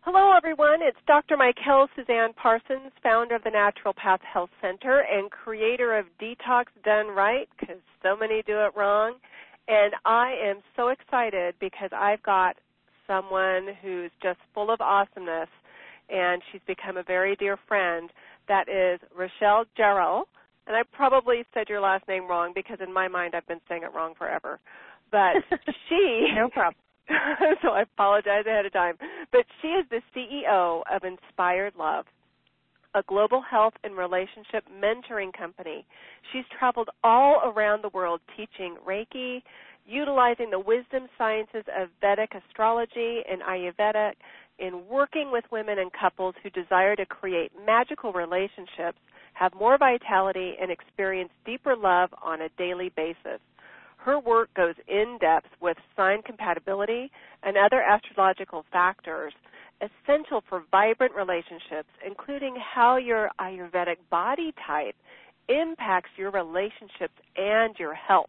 Hello, everyone. It's Dr. Michael Suzanne Parsons, founder of the Natural Path Health Center and creator of Detox Done Right, because so many do it wrong. And I am so excited because I've got someone who's just full of awesomeness, and she's become a very dear friend. That is Rochelle Jarrell. And I probably said your last name wrong because in my mind I've been saying it wrong forever. But she... No problem. So I apologize ahead of time. But she is the CEO of Inspired Love, a global health and relationship mentoring company. She's traveled all around the world teaching Reiki, utilizing the wisdom sciences of Vedic astrology and Ayurveda in working with women and couples who desire to create magical relationships, have more vitality, and experience deeper love on a daily basis. Her work goes in-depth with sign compatibility and other astrological factors essential for vibrant relationships, including how your Ayurvedic body type impacts your relationships and your health.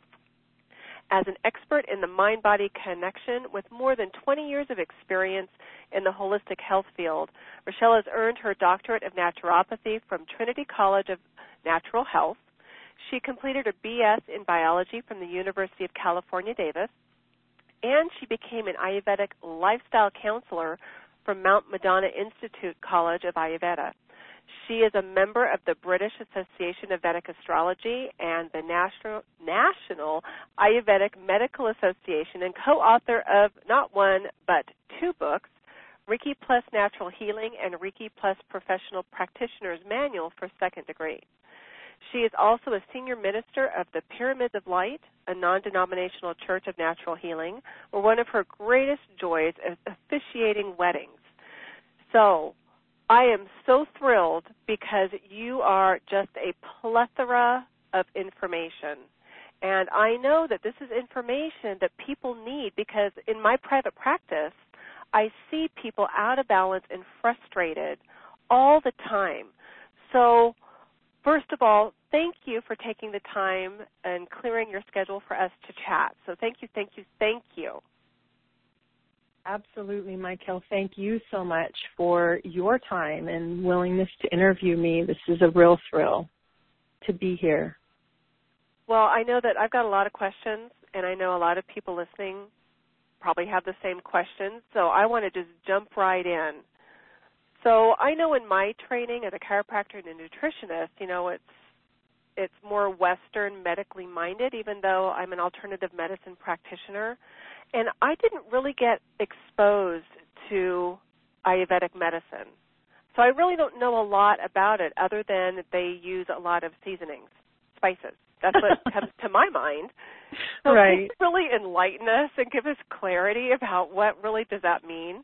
As an expert in the mind-body connection with more than 20 years of experience in the holistic health field, Rochelle has earned her doctorate of naturopathy from Trinity College of Natural Health. She completed her BS in biology from the University of California, Davis, and she became an Ayurvedic lifestyle counselor from Mount Madonna Institute College of Ayurveda. She is a member of the British Association of Vedic Astrology and the National Ayurvedic Medical Association and co-author of not one but two books, Reiki Plus Natural Healing and Reiki Plus Professional Practitioner's Manual for Second Degree. She is also a senior minister of the Pyramids of Light, a non-denominational church of natural healing, where one of her greatest joys is officiating weddings. So I am so thrilled because you are just a plethora of information. And I know that this is information that people need because in my private practice, I see people out of balance and frustrated all the time. So first of all, thank you for taking the time and clearing your schedule for us to chat. So thank you, thank you, thank you. Absolutely, Michael. Thank you so much for your time and willingness to interview me. This is a real thrill to be here. Well, I know that I've got a lot of questions, and I know a lot of people listening probably have the same questions, so I want to just jump right in. So I know in my training as a chiropractor and a nutritionist, you know, it's more Western medically minded, even though I'm an alternative medicine practitioner. And I didn't really get exposed to Ayurvedic medicine. So I really don't know a lot about it other than they use a lot of seasonings, spices. That's what comes to my mind. So right. Can you really enlighten us and give us clarity about what really does that mean?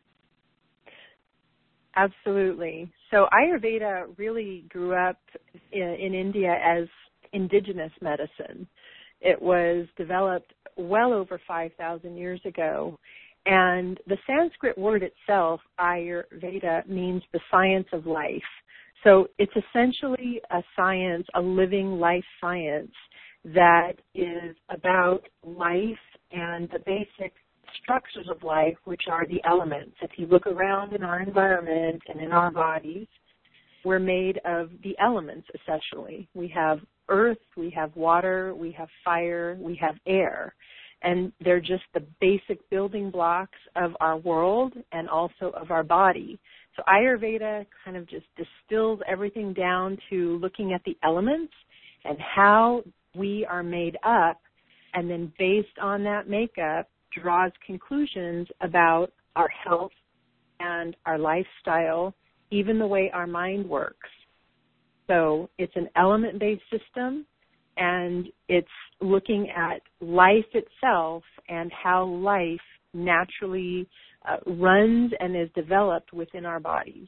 Absolutely. So Ayurveda really grew up in India as indigenous medicine. It was developed well over 5,000 years ago. And the Sanskrit word itself, Ayurveda, means the science of life. So it's essentially a science, a living life science that is about life and the basic structures of life, which are the elements. If you look around in our environment and in our bodies, we're made of the elements, essentially. We have earth, we have water, we have fire, we have air. And they're just the basic building blocks of our world and also of our body. So Ayurveda kind of just distills everything down to looking at the elements and how we are made up, and then based on that makeup, draws conclusions about our health and our lifestyle, even the way our mind works. So it's an element-based system, and it's looking at life itself and how life naturally runs and is developed within our bodies.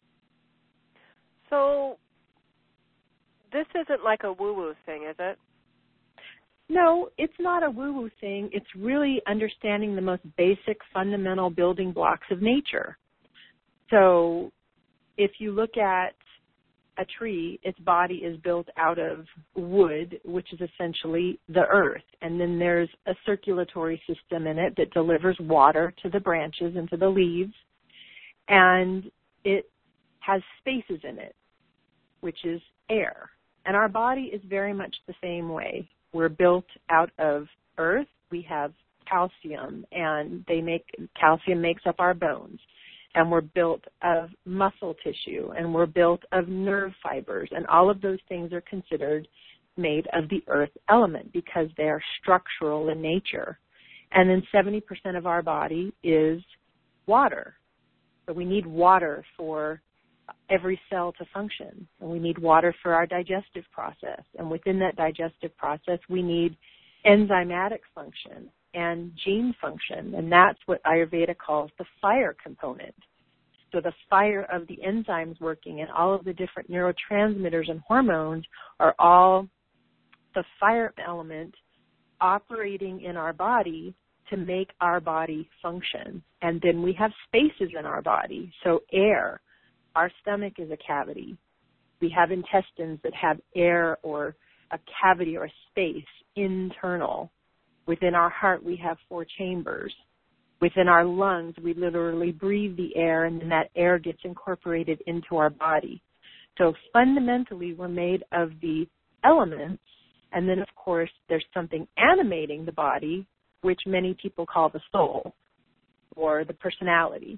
So this isn't like a woo-woo thing, is it? No, it's not a woo-woo thing. It's really understanding the most basic, fundamental building blocks of nature. So if you look at a tree, its body is built out of wood, which is essentially the earth. And then there's a circulatory system in it that delivers water to the branches and to the leaves. and it has spaces in it, which is air. And our body is very much the same way. We're built out of earth. We have calcium, and calcium makes up our bones. And we're built of muscle tissue, and we're built of nerve fibers, and all of those things are considered made of the earth element because they are structural in nature. And then 70% of our body is water. So we need water for every cell to function, and we need water for our digestive process. And within that digestive process, we need enzymatic function and gene function, and that's what Ayurveda calls the fire component. So the fire of the enzymes working and all of the different neurotransmitters and hormones are all the fire element operating in our body to make our body function. And then we have spaces in our body, so air. Our stomach is a cavity. We have intestines that have air or a cavity or a space internal. Within our heart, we have 4 chambers. Within our lungs, we literally breathe the air, and then that air gets incorporated into our body. So fundamentally, we're made of the elements, and then, of course, there's something animating the body, which many people call the soul or the personality.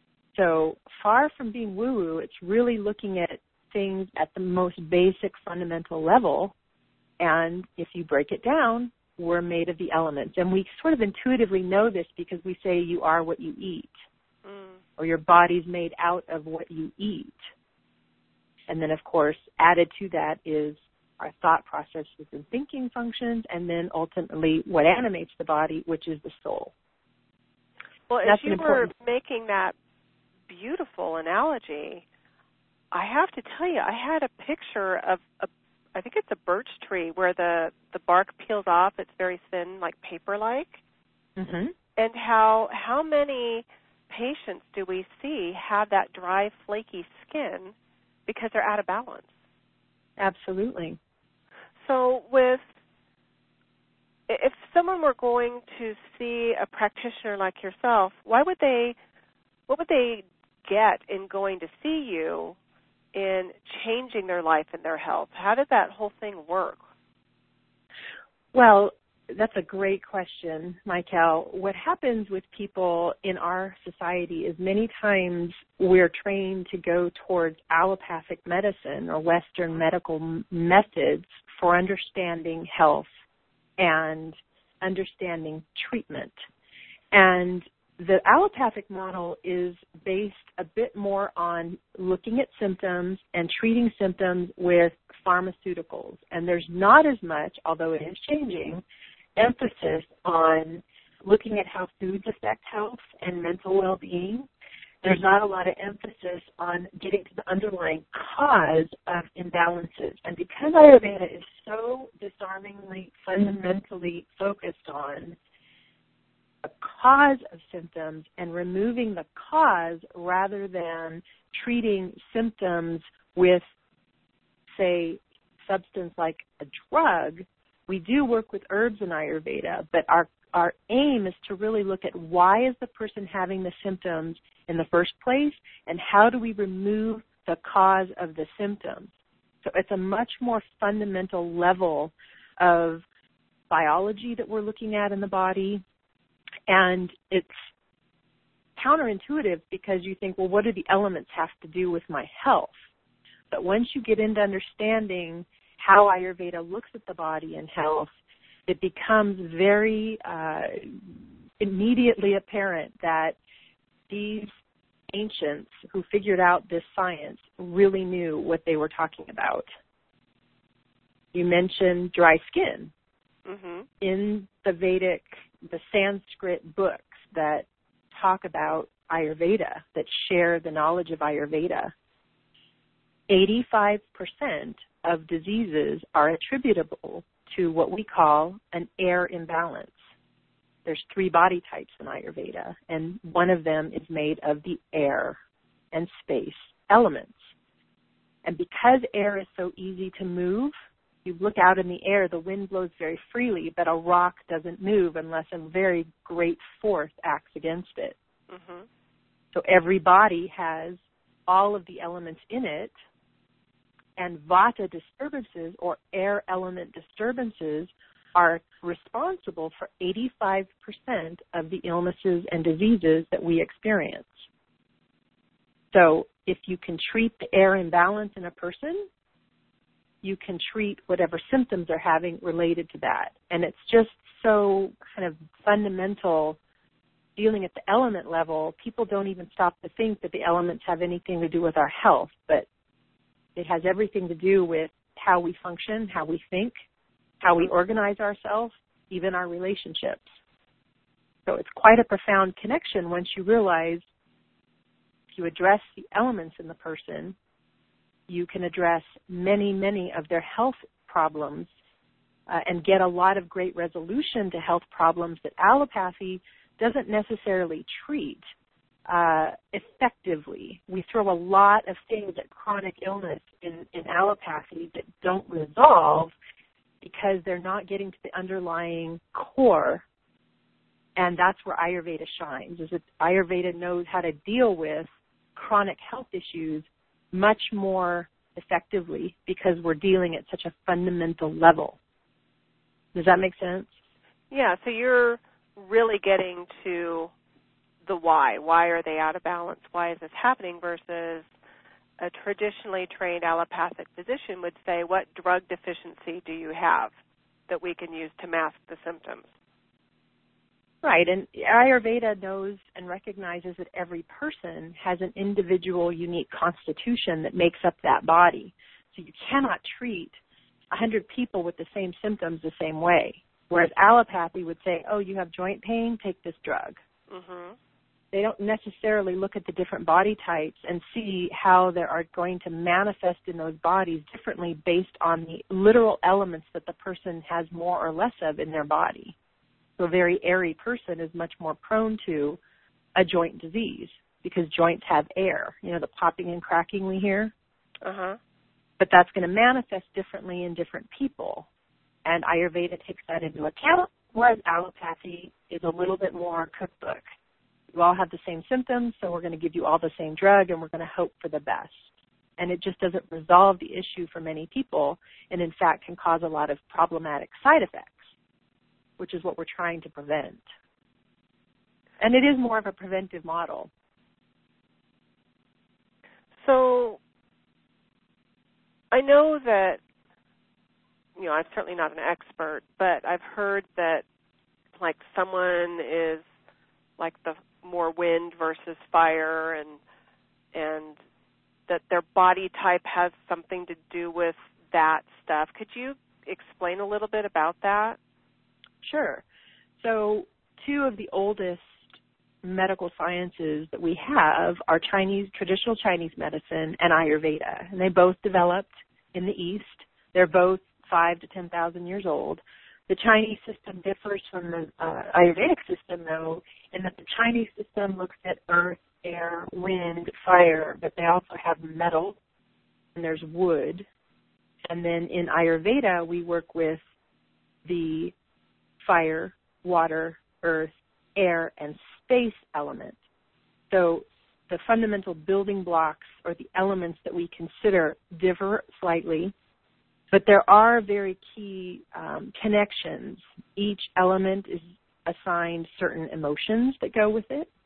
So far from being woo-woo, it's really looking at things at the most basic fundamental level, and if you break it down, we're made of the elements. And we sort of intuitively know this because we say you are what you eat, or your body's made out of what you eat. And then, of course, added to that is our thought processes and thinking functions, and then ultimately what animates the body, which is the soul. Well, as you were making that beautiful analogy, I have to tell you, I had a picture of I think it's a birch tree where the bark peels off. It's very thin, like paper-like. Mm-hmm. And how many patients do we see have that dry, flaky skin because they're out of balance? Absolutely. So if someone were going to see a practitioner like yourself, what would they get in going to see you in changing their life and their health? How did that whole thing work? Well, that's a great question, Michael. What happens with people in our society is many times we're trained to go towards allopathic medicine or Western medical methods for understanding health and understanding treatment. And the allopathic model is based a bit more on looking at symptoms and treating symptoms with pharmaceuticals. And there's not as much, although it is changing, emphasis on looking at how foods affect health and mental well-being. There's not a lot of emphasis on getting to the underlying cause of imbalances. And because Ayurveda is so disarmingly, fundamentally focused on the cause of symptoms and removing the cause rather than treating symptoms with, say, substance like a drug, we do work with herbs in Ayurveda, but our aim is to really look at why is the person having the symptoms in the first place, and how do we remove the cause of the symptoms. So it's a much more fundamental level of biology that we're looking at in the body, and it's counterintuitive because you think, well, what do the elements have to do with my health? But once you get into understanding how Ayurveda looks at the body and health, it becomes very immediately apparent that these ancients who figured out this science really knew what they were talking about. You mentioned dry skin. Mm-hmm. In the Sanskrit books that talk about Ayurveda, that share the knowledge of Ayurveda, 85% of diseases are attributable to what we call an air imbalance. There's 3 body types in Ayurveda, and one of them is made of the air and space elements. And because air is so easy to move, you look out in the air, the wind blows very freely, but a rock doesn't move unless a very great force acts against it. Mm-hmm. So every body has all of the elements in it, and vata disturbances or air element disturbances are responsible for 85% of the illnesses and diseases that we experience. So if you can treat the air imbalance in a person, you can treat whatever symptoms they're having related to that. And it's just so kind of fundamental dealing at the element level. People don't even stop to think that the elements have anything to do with our health, but it has everything to do with how we function, how we think, how we organize ourselves, even our relationships. So it's quite a profound connection once you realize if you address the elements in the person, you can address many, many of their health problems and get a lot of great resolution to health problems that allopathy doesn't necessarily treat effectively. We throw a lot of things at chronic illness in allopathy that don't resolve because they're not getting to the underlying core, and that's where Ayurveda shines, is that Ayurveda knows how to deal with chronic health issues much more effectively because we're dealing at such a fundamental level. Does that make sense? Yeah, so you're really getting to the why. Why are they out of balance? Why is this happening versus a traditionally trained allopathic physician would say, what drug deficiency do you have that we can use to mask the symptoms? Right, and Ayurveda knows and recognizes that every person has an individual, unique constitution that makes up that body. So you cannot treat 100 people with the same symptoms the same way. Whereas allopathy would say, oh, you have joint pain, take this drug. Mm-hmm. They don't necessarily look at the different body types and see how they are going to manifest in those bodies differently based on the literal elements that the person has more or less of in their body. So a very airy person is much more prone to a joint disease because joints have air, you know, the popping and cracking we hear. Uh-huh. But that's going to manifest differently in different people. And Ayurveda takes that into account, whereas allopathy is a little bit more cookbook. You all have the same symptoms, so we're going to give you all the same drug, and we're going to hope for the best. And it just doesn't resolve the issue for many people, and in fact can cause a lot of problematic side effects, which is what we're trying to prevent. And it is more of a preventive model. So I know that, you know, I'm certainly not an expert, but I've heard that, like, someone is like the more wind versus fire, and that their body type has something to do with that stuff. Could you explain a little bit about that? Sure. So 2 of the oldest medical sciences that we have are traditional Chinese medicine and Ayurveda, and they both developed in the East. They're both 5,000 to 10,000 years old. The Chinese system differs from the Ayurvedic system, though, in that the Chinese system looks at earth, air, wind, fire, but they also have metal, and there's wood. And then in Ayurveda, we work with the fire, water, earth, air, and space element. So the fundamental building blocks or the elements that we consider differ slightly, but there are very key connections. Each element is assigned certain emotions that go with it,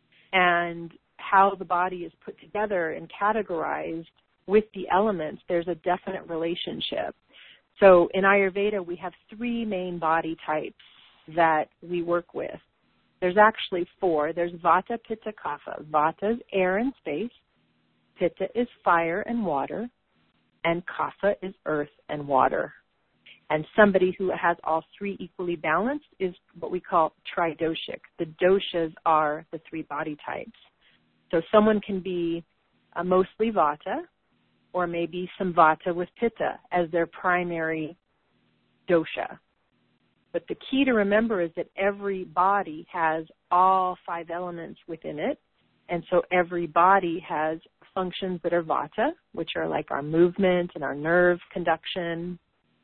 and how the body is put together and categorized with the elements, there's a definite relationship. So in Ayurveda, we have 3 main body types that we work with. There's actually 4. There's Vata, Pitta, Kapha. Vata is air and space. Pitta is fire and water. And Kapha is earth and water. And somebody who has all 3 equally balanced is what we call tridoshic. The doshas are the 3 body types. So someone can be mostly Vata, or maybe some Vata with Pitta as their primary dosha. But the key to remember is that every body has all 5 elements within it. And so every body has functions that are Vata, which are like our movement and our nerve conduction,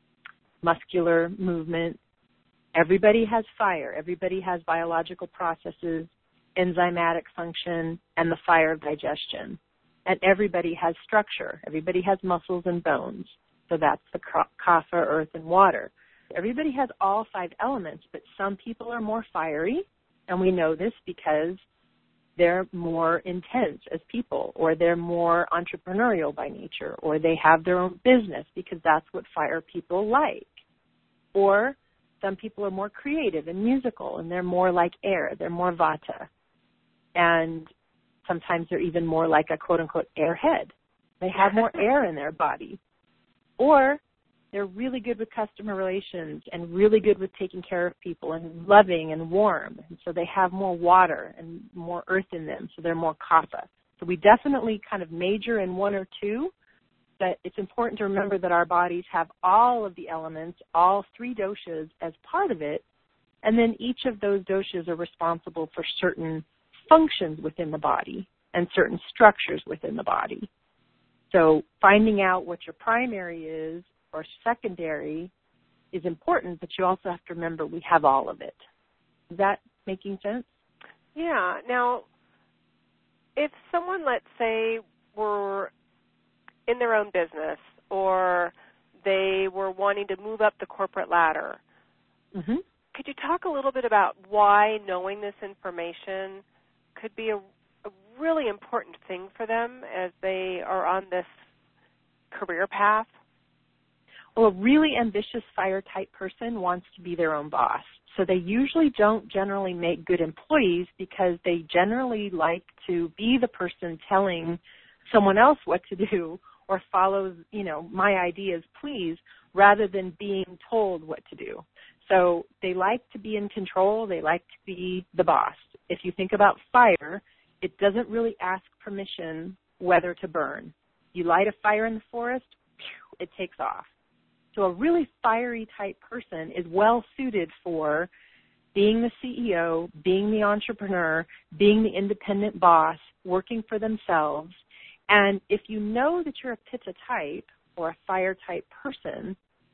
muscular movement. Everybody has fire. Everybody has biological processes. enzymatic function, and the fire of digestion. And everybody has structure. Everybody has muscles and bones. So that's the kapha, earth, and water. Everybody has all 5 elements, but some people are more fiery, and we know this because they're more intense as people, or they're more entrepreneurial by nature, or they have their own business because that's what fire people like. Or some people are more creative and musical, and they're more like air. They're more vata. And sometimes they're even more like a quote-unquote airhead. They have more air in their body. Or they're really good with customer relations and really good with taking care of people and loving and warm. And so they have more water and more earth in them, so they're more kapha. So we definitely kind of major in 1 or 2, but it's important to remember that our bodies have all of the elements, all 3 doshas as part of it, and then each of those doshas are responsible for certain functions within the body and certain structures within the body. So finding out what your primary is or secondary is important, but you also have to remember we have all of it. Is that making sense? Yeah. Now, if someone, let's say, were in their own business or they were wanting to move up the corporate ladder, could you talk a little bit about why knowing this information could be a really important thing for them as they are on this career path? Well, a really ambitious fire-type person wants to be their own boss. So they usually don't generally make good employees because they generally like to be the person telling someone else what to do or follow, my ideas, please, rather than being told what to do. So they like to be in control. They like to be the boss. If you think about fire, it doesn't really ask permission whether to burn. You light a fire in the forest, it takes off. So a really fiery type person is well suited for being the CEO, being the entrepreneur, being the independent boss, working for themselves. And if you know that you're a pitta type or a fire type person,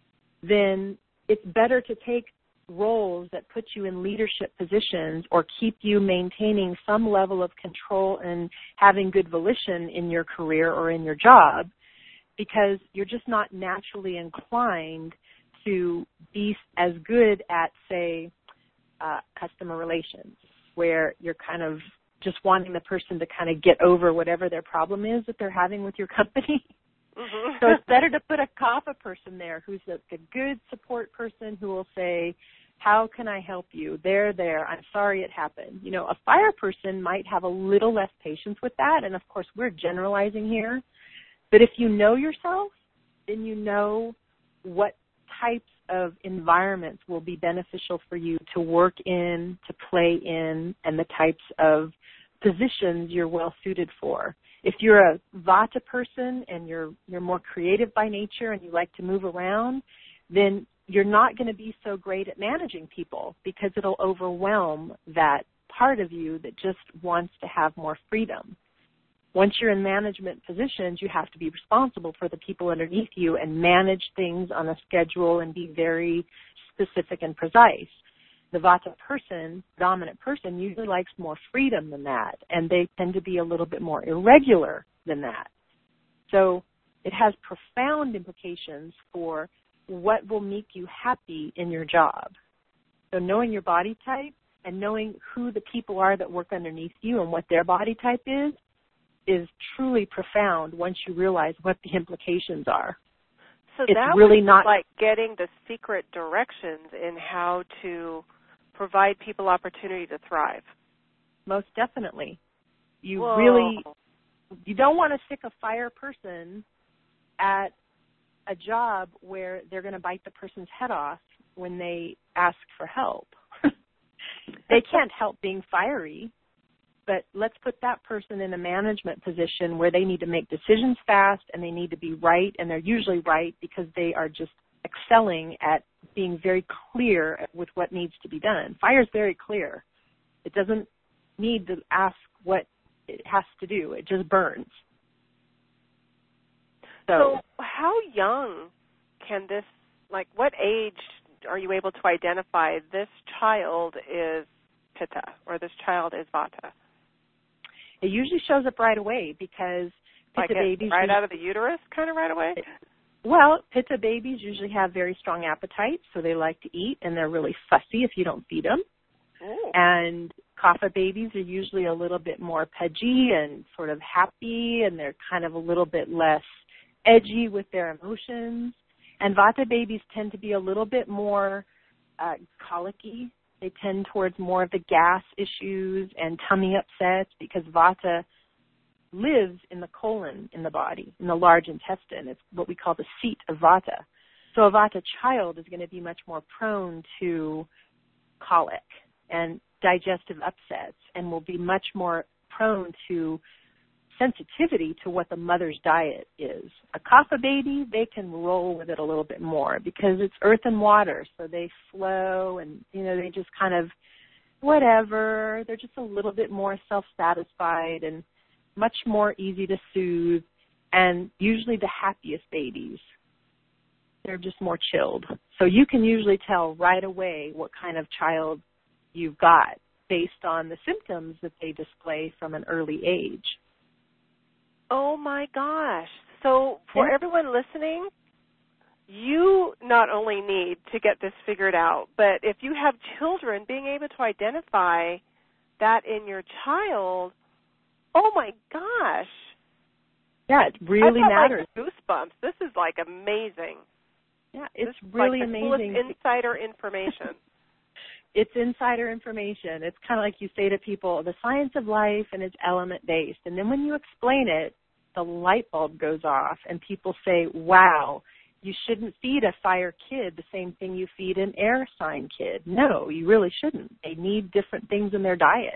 then it's better to take roles that put you in leadership positions or keep you maintaining some level of control and having good volition in your career or in your job, because you're just not naturally inclined to be as good at, say, customer relations, where you're kind of just wanting the person to kind of get over whatever their problem is that they're having with your company. So it's better to put a kapha person there who's a good support person who will say, how can I help you? There, I'm sorry it happened. A fire person might have a little less patience with that, and of course we're generalizing here. But if you know yourself, then you know what types of environments will be beneficial for you to work in, to play in, and the types of positions you're well suited for. If you're a vata person and you're more creative by nature and you like to move around, then you're not going to be so great at managing people because it'll overwhelm that part of you that just wants to have more freedom. Once you're in management positions, you have to be responsible for the people underneath you and manage things on a schedule and be very specific and precise. The vata person, dominant person, usually likes more freedom than that, and they tend to be a little bit more irregular than that. So it has profound implications for what will make you happy in your job. So knowing your body type and knowing who the people are that work underneath you and what their body type is truly profound once you realize what the implications are. So it's that really was not like getting the secret directions in how to provide people opportunity to thrive. Most definitely. You don't want to stick a fire person at a job where they're going to bite the person's head off when they ask for help. They can't help being fiery, but let's put that person in a management position where they need to make decisions fast and they need to be right, and they're usually right because they are just excelling at being very clear with what needs to be done. Fire is very clear. It doesn't need to ask what it has to do. It just burns. So how young can this, like what age are you able to identify this child is Pitta or this child is Vata? It usually shows up right away because Pitta babies right out of the uterus, kind of right away? Well, Pitta babies usually have very strong appetites, so they like to eat, and they're really fussy if you don't feed them. Ooh. And Kapha babies are usually a little bit more pudgy and sort of happy, and they're kind of a little bit less edgy with their emotions. And Vata babies tend to be a little bit more colicky. They tend towards more of the gas issues and tummy upsets because Vata lives in the colon in the body, in the large intestine. It's what we call the seat of Vata. So a Vata child is going to be much more prone to colic and digestive upsets and will be much more prone to sensitivity to what the mother's diet is. A Kapha baby, they can roll with it a little bit more because it's earth and water, so they flow and, they just kind of whatever. They're just a little bit more self-satisfied and much more easy to soothe, and usually the happiest babies. They're just more chilled. So you can usually tell right away what kind of child you've got based on the symptoms that they display from an early age. Oh, my gosh. So for everyone listening, you not only need to get this figured out, but if you have children, being able to identify that in your child, oh, my gosh. Yeah, it really matters. Like goosebumps. This is, like, amazing. Yeah, it's really amazing. This is like insider information. It's insider information. It's kind of like you say to people, the science of life, and it's element-based. And then when you explain it, the light bulb goes off, and people say, wow, you shouldn't feed a fire kid the same thing you feed an air sign kid. No, you really shouldn't. They need different things in their diet.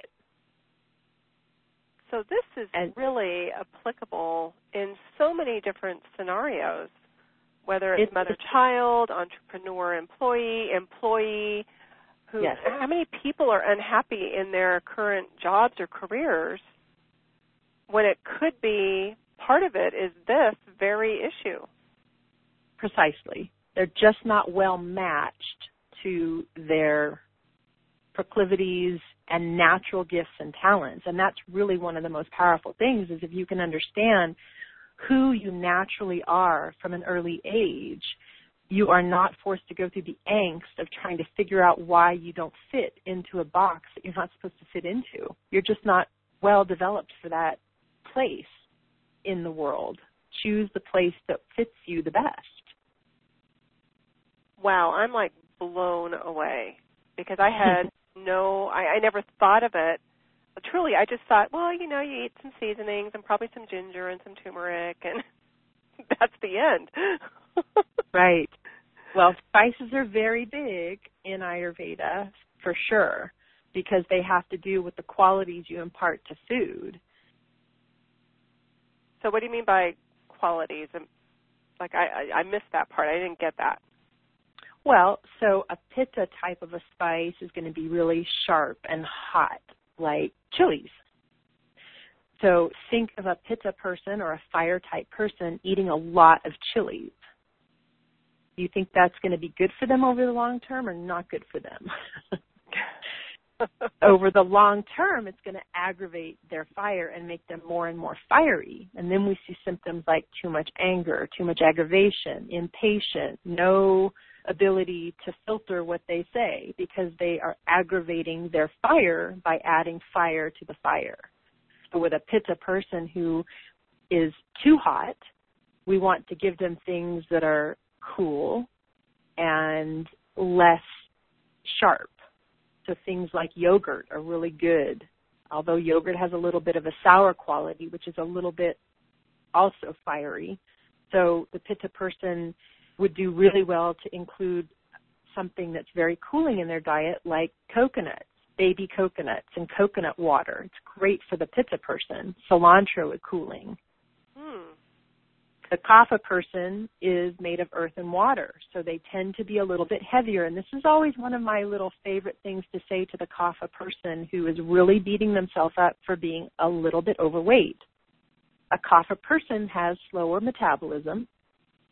So this is really applicable in so many different scenarios, whether it's mother-child, employee, who, yes. How many people are unhappy in their current jobs or careers when it could be part of it is this very issue? Precisely. They're just not well matched to their proclivities and natural gifts and talents. And that's really one of the most powerful things is if you can understand who you naturally are from an early age, you are not forced to go through the angst of trying to figure out why you don't fit into a box that you're not supposed to fit into. You're just not well developed for that place in the world. Choose the place that fits you the best. Wow, I'm like blown away because I had I never thought of it. Truly, I just thought, well, you eat some seasonings and probably some ginger and some turmeric, and that's the end. Right. Well, spices are very big in Ayurveda, for sure, because they have to do with the qualities you impart to food. So what do you mean by qualities? Like, I missed that part. I didn't get that. Well, so a pitta type of a spice is going to be really sharp and hot, like chilies. So think of a pitta person or a fire type person eating a lot of chilies. Do you think that's going to be good for them over the long term or not good for them? Over the long term, it's going to aggravate their fire and make them more and more fiery. And then we see symptoms like too much anger, too much aggravation, impatient, no ability to filter what they say because they are aggravating their fire by adding fire to the fire. So with a pitta person who is too hot, we want to give them things that are cool and less sharp. So things like yogurt are really good, although yogurt has a little bit of a sour quality, which is a little bit also fiery. So the pitta person would do really well to include something that's very cooling in their diet, like coconuts, baby coconuts, and coconut water. It's great for the pitta person. Cilantro is cooling. The kapha person is made of earth and water, so they tend to be a little bit heavier. And this is always one of my little favorite things to say to the kapha person who is really beating themselves up for being a little bit overweight. A kapha person has slower metabolism.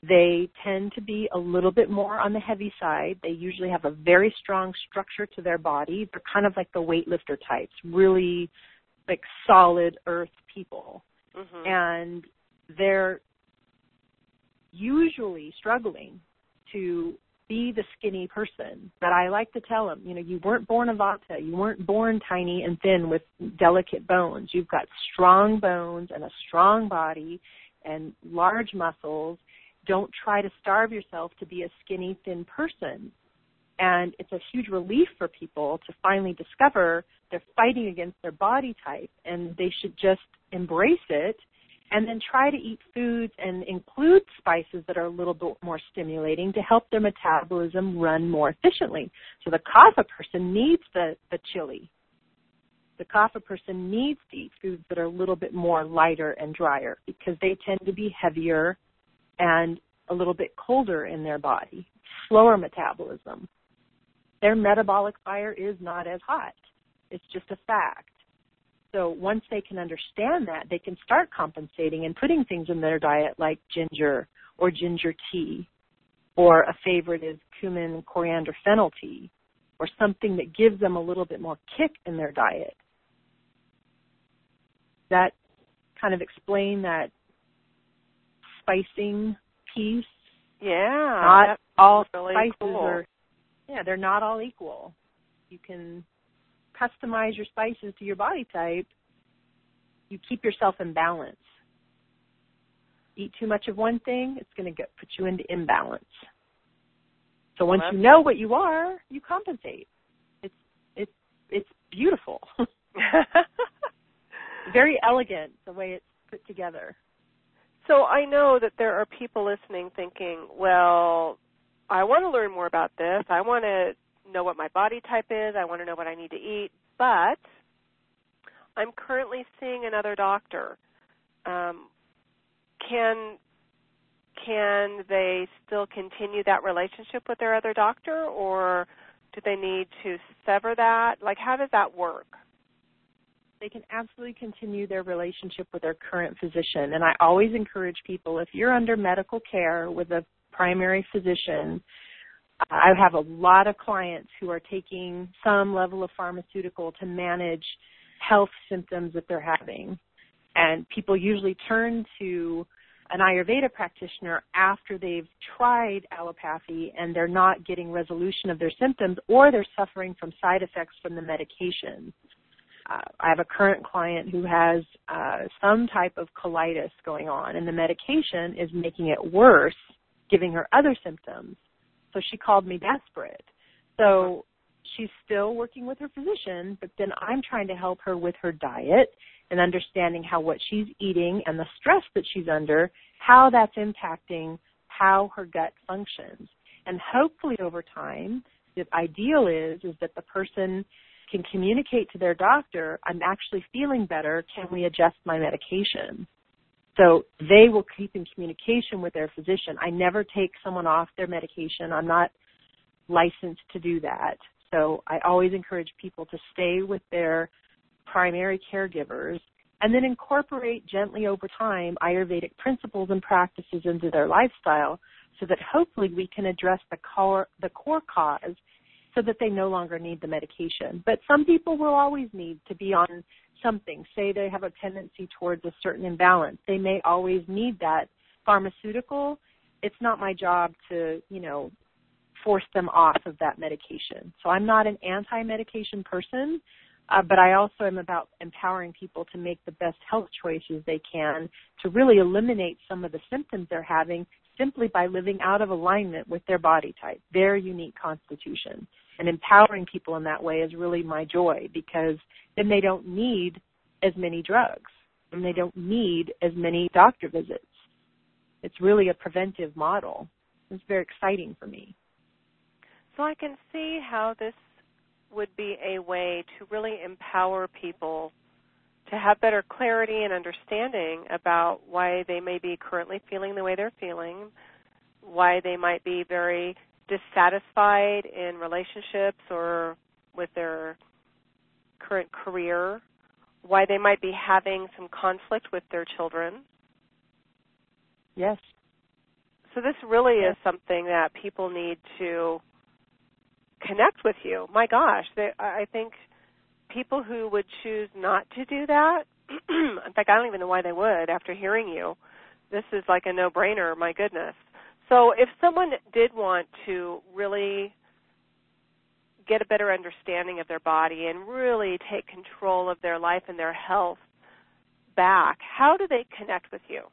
They tend to be a little bit more on the heavy side. They usually have a very strong structure to their body. They're kind of like the weightlifter types, really like solid earth people. Mm-hmm. And they're usually struggling to be the skinny person. But I like to tell them, you weren't born a Vata. You weren't born tiny and thin with delicate bones. You've got strong bones and a strong body and large muscles. Don't try to starve yourself to be a skinny, thin person. And it's a huge relief for people to finally discover they're fighting against their body type, and they should just embrace it and then try to eat foods and include spices that are a little bit more stimulating to help their metabolism run more efficiently. So the Kapha person needs the chili. The Kapha person needs to eat foods that are a little bit more lighter and drier because they tend to be heavier and a little bit colder in their body, slower metabolism. Their metabolic fire is not as hot. It's just a fact. So once they can understand that, they can start compensating and putting things in their diet like ginger or ginger tea, or a favorite is cumin, coriander, fennel tea, or something that gives them a little bit more kick in their diet. That kind of explain that spicing piece. Yeah. Not all really spices cool. are, they're not all equal. You can customize your spices to your body type. You keep yourself in balance. Eat too much of one thing, it's going to put you into imbalance. So once you know what you are, you compensate. It's beautiful. Very elegant the way it's put together. So I know that there are people listening thinking, well, I want to learn more about this. I want to know what my body type is. I want to know what I need to eat. But I'm currently seeing another doctor. Can they still continue that relationship with their other doctor, or do they need to sever that? Like, how does that work? They can absolutely continue their relationship with their current physician. And I always encourage people, if you're under medical care with a primary physician, I have a lot of clients who are taking some level of pharmaceutical to manage health symptoms that they're having. And people usually turn to an Ayurveda practitioner after they've tried allopathy and they're not getting resolution of their symptoms, or they're suffering from side effects from the medication. I have a current client who has some type of colitis going on, and the medication is making it worse, giving her other symptoms. So she called me desperate. So she's still working with her physician, but then I'm trying to help her with her diet and understanding how what she's eating and the stress that she's under, how that's impacting how her gut functions. And hopefully over time, the ideal is that the person can communicate to their doctor, I'm actually feeling better, can we adjust my medication? So they will keep in communication with their physician. I never take someone off their medication. I'm not licensed to do that. So I always encourage people to stay with their primary caregivers and then incorporate gently over time Ayurvedic principles and practices into their lifestyle so that hopefully we can address the core cause so that they no longer need the medication. But some people will always need to be on something. Say they have a tendency towards a certain imbalance. They may always need that pharmaceutical. It's not my job to, force them off of that medication. So I'm not an anti-medication person, but I also am about empowering people to make the best health choices they can to really eliminate some of the symptoms they're having simply by living out of alignment with their body type, their unique constitution. And empowering people in that way is really my joy, because then they don't need as many drugs and they don't need as many doctor visits. It's really a preventive model. It's very exciting for me. So I can see how this would be a way to really empower people to have better clarity and understanding about why they may be currently feeling the way they're feeling, why they might be very dissatisfied in relationships or with their current career, why they might be having some conflict with their children. Yes. So this really is something that people need to connect with you. My gosh, I think people who would choose not to do that, in fact, I don't even know why they would after hearing you. This is like a no-brainer, my goodness. So if someone did want to really get a better understanding of their body and really take control of their life and their health back, how do they connect with you?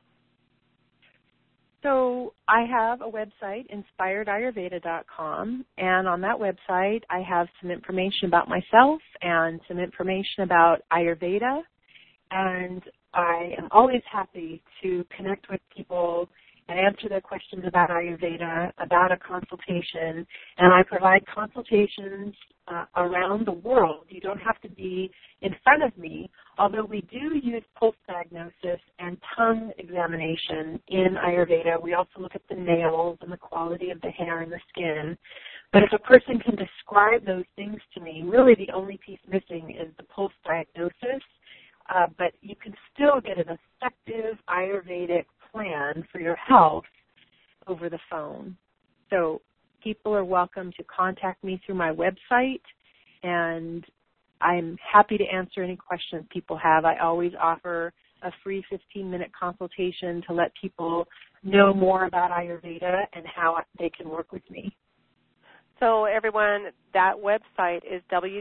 So I have a website, inspiredayurveda.com, and on that website I have some information about myself and some information about Ayurveda, and I am always happy to connect with people and answer their questions about Ayurveda, about a consultation, and I provide consultations around the world. You don't have to be in front of me, although we do use pulse diagnosis and tongue examination in Ayurveda. We also look at the nails and the quality of the hair and the skin. But if a person can describe those things to me, really the only piece missing is the pulse diagnosis, but you can still get an effective Ayurvedic plan for your health over the phone. So people are welcome to contact me through my website, and I'm happy to answer any questions people have. I always offer a free 15-minute consultation to let people know more about Ayurveda and how they can work with me. So everyone, that website is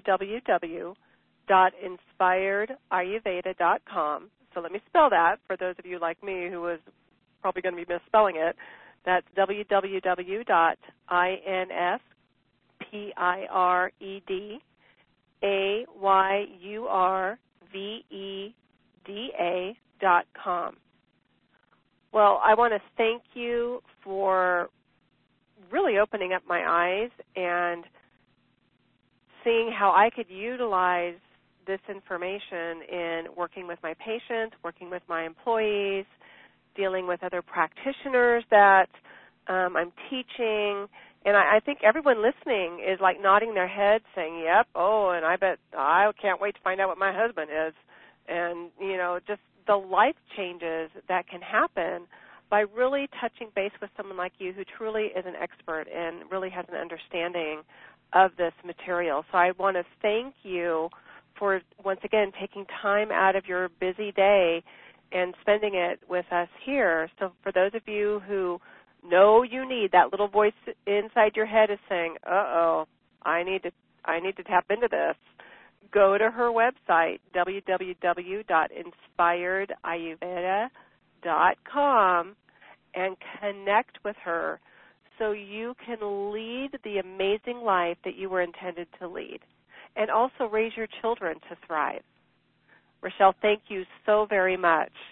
www.inspiredayurveda.com. So let me spell that for those of you like me who was probably going to be misspelling it. That's www.inspiredayurveda.com. Well, I want to thank you for really opening up my eyes and seeing how I could utilize this information in working with my patients, working with my employees, dealing with other practitioners that I'm teaching. And I think everyone listening is like nodding their head saying, yep, and I bet I can't wait to find out what my husband is. And, just the life changes that can happen by really touching base with someone like you who truly is an expert and really has an understanding of this material. So I want to thank you for, once again, taking time out of your busy day and spending it with us here. So for those of you who know you need, that little voice inside your head is saying, I need to tap into this, go to her website, www.inspiredayurveda.com, and connect with her so you can lead the amazing life that you were intended to lead and also raise your children to thrive. Rochelle, thank you so very much.